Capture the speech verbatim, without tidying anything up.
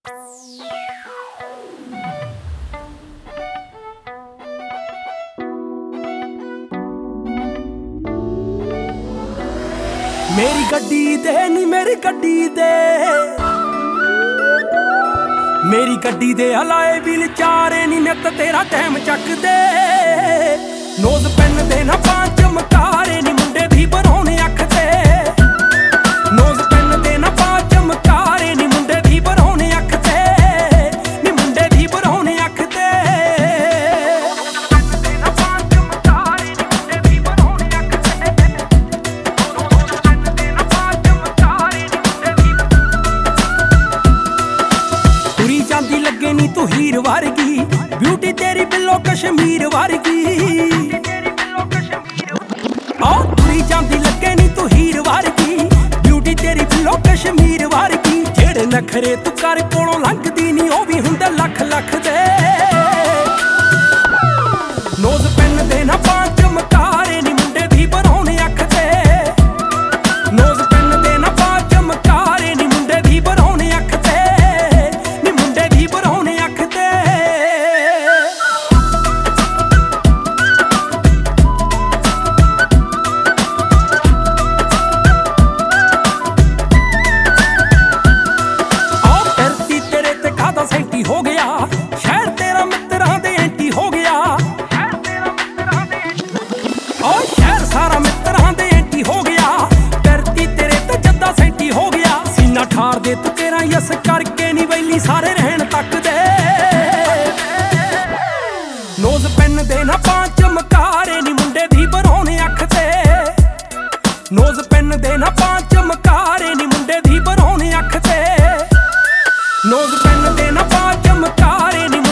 मेरी गड्डी दे नी मेरी गड्डी दे मेरी गड्डी दे हलाए बिल चारे नी नित तेरा टाइम चक दे नोज पेन दे ना पांच चमकारे नी मुंडे भी बनौने अख ते नोज पेन दे ना पांच चमकारे नी मुंडे भी बनौने अख ते नी मुंडे भी बनौने अख ते चांदी लगे नी तू हीर वर्गी ब्यूटी तेरी बिल्लो कश्मीर वर्गी तुरी चांदी लगे नी तू हीर वर्गी ब्यूटी तेरी बिल्लो कश्मीर वर्गी जेड़े नखरे तू कर कोलों लंघदी नी ओ भी हुंदे लख लख दे नोज पेन दे ना पांच चमकारे नी मुंडे भी बनौने अख ते नोज पेन दे ना पांच चमकारे नी मुंडे भी बनौने अख ते हो गया शहर तेरा मित्रां दे एंटी हो गया ओ शहर सारा मित्रां दे एंटी हो गया करती तेरे ते जद्दा सेंटी हो गया सीना ठार दे तू तेरा यस करके नी वैली सारे रहन तक दे नोज पेन दे ना पांच चमकारे नी मुंडे भी बनौने अख ते नोज पेन दे ना पांच चमकारे नी मुंडे भी बनौने अख ते नोज पेन दे ना पांच चमकारे नी